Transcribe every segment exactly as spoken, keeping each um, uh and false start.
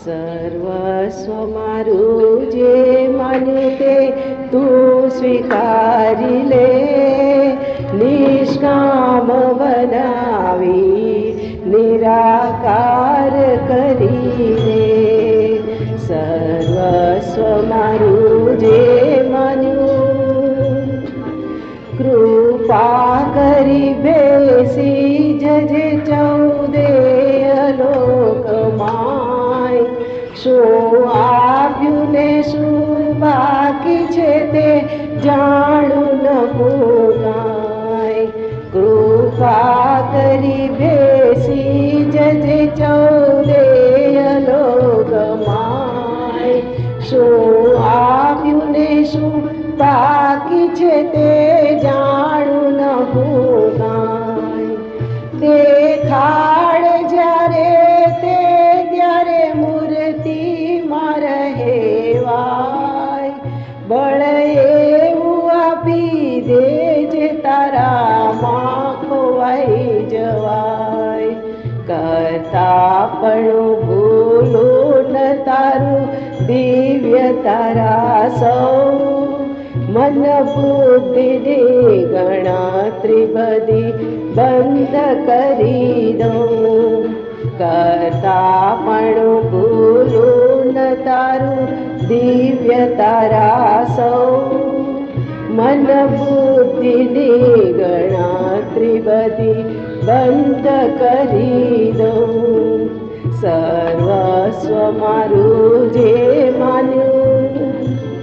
સર્વસ્વ મારું જે માને તે તું સ્વીકારી લે, નિષ્કામ બનાવી નિરાકાર કરી દે. સર્વસ્વ મારું જે માન્યું, કૃપા કરી બેસી જજે ચૌદે અલોકમાય. શું આપ્યું ને શું બાકી છે તે જાણું ન પોતાય. કૃપા કરી બેસી જજે ચૌદે અલોકમાય. શું આપ્યું ને શું બાકી છે તે જાણું ન પોતાય. દેખાડ જ્યારે તે ત્યારે મૂર્તિમાં રહેવાય. બળ એવું આપી દે જે તારામાં ખોવાઈ જવાય. કરતા પણ ભૂલું ન તારું દિવ્ય તારા સૌ. મન બુદ્ધિની ગણતરી બધી બંધ કરી દઉં. કરતા પણ ભૂલું ન તારું દિવ્ય તારા સૌ. મન બુદ્ધિની ગણતરી બધી બંધ કરી દઉં. સર્વસ્વ મારું જે માન્યું,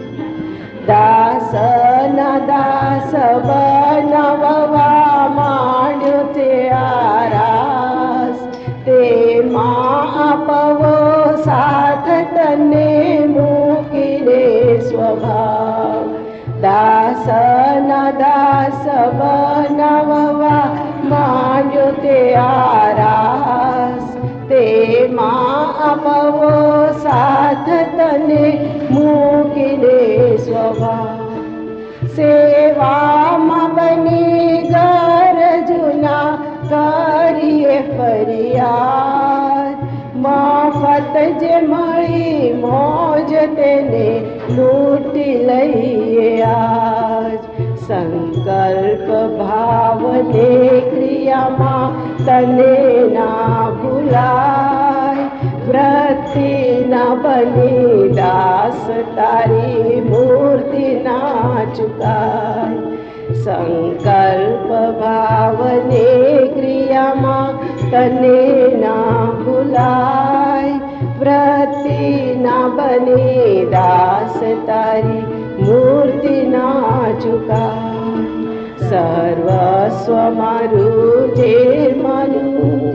દાસના દાસ બનાવવા માંડ્યો તે આરાસ. તેમાં આપવો સાથ તને મૂકીને સ્વભાવ. દાસના દાસ બનાવવા માંડ્યો તે આરાસ. તેમાં આપવો સાથ તને મૂકીને સ્વભાવ. સેવામાં બની ગરજુના કરીએ ફરિયાદ. મફત જે મળી મોજ તેને લૂંટી લઈએ આજ. સંકલ્પ ભાવને ક્રિયામાં તને ના ભૂલાય. વૃત્તિ ના બની દાસ તારી મૂર્તિ ના ચુકાય. સંકલ્પ ભાવને ક્રિયામાં તને ના ભૂલાય. વૃત્તિ ના બની દાસ તારી મૂર્તિ ના ચુકાય. સર્વસ્વ મારું જે માન્યું,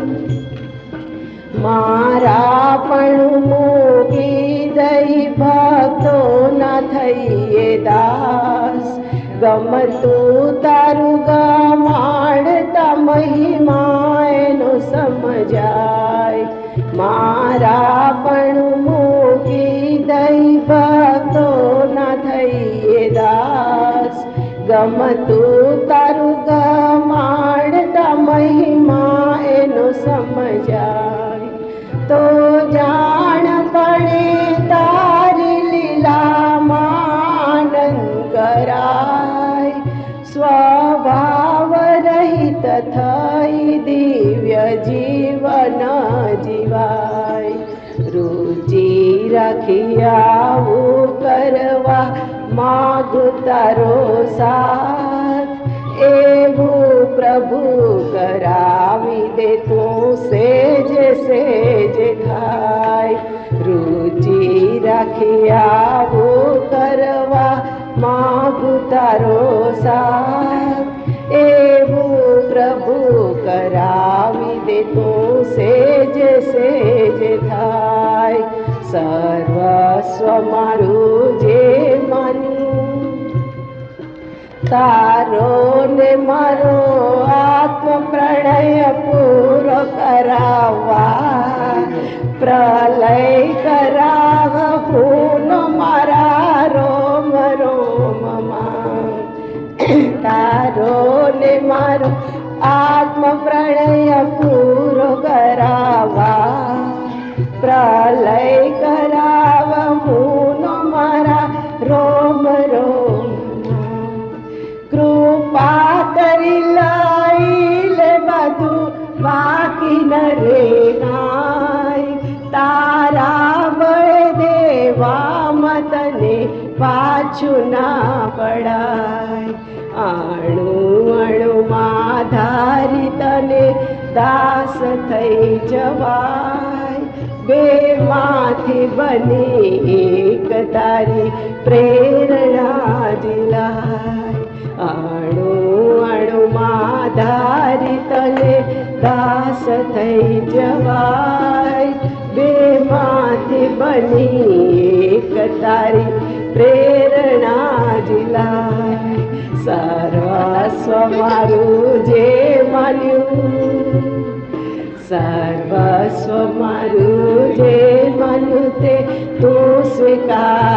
મારા પણ મૂકી દઈ ભક્તો ના થઈએ દાસ. ગમતું તારું ગમાડતા મહિમા એનો સમજાય. મારા પણ મૂકી દઈ ભક્તો ના થઈએ દાસ. ગમતું તારું ગમાડતા મહિમા એનો સમજાય. તો જાણ પડે તારી લીલામાં આનંદ કરાય. સ્વભાવ રહિત થઈ દિવ્ય જીવન જીવાય. રુચિ રાખી આવું કરવા માગું તારો સાથ. એવું પ્રભુ કરાવી દે તું સેજ સેજ થાય. રુચિ રાખી આવું કરવા માગું તારો સાથ. એવું પ્રભુ કરાવી દે તું સેજ સેજ થાય. સર્વસ્વ મારું જે માન્યું, તારો ને મારો આત્મ પ્રણય પૂરો કરાવવા. પ્રલય કરાવ ફૂલ મારા રોમ રોમમાં. તારો ને મારો આત્મ પ્રણય પૂરો કરાવવા. પ્રલય કરાવ હું મારા રોમ રોમ કૃપા કરી લઈ લે બધું બાકી ન રે નાય તારા બળે દેવા મતને પાછું ના પડાય અણુ અણુમાં ધારી તને દાસ થઈ જવાય બે માંથી બની એક તારી પ્રેરણા દિલાય અણુ અણુમાં ધારી તને દાસ થઈ જવાય બે માંથી બની એક તારી પ્રેરણા દિલાય સર્વસ્વ મારું જે માન્યું સર્વસ્વ મારું જે માન્યું તે તું સ્વીકાર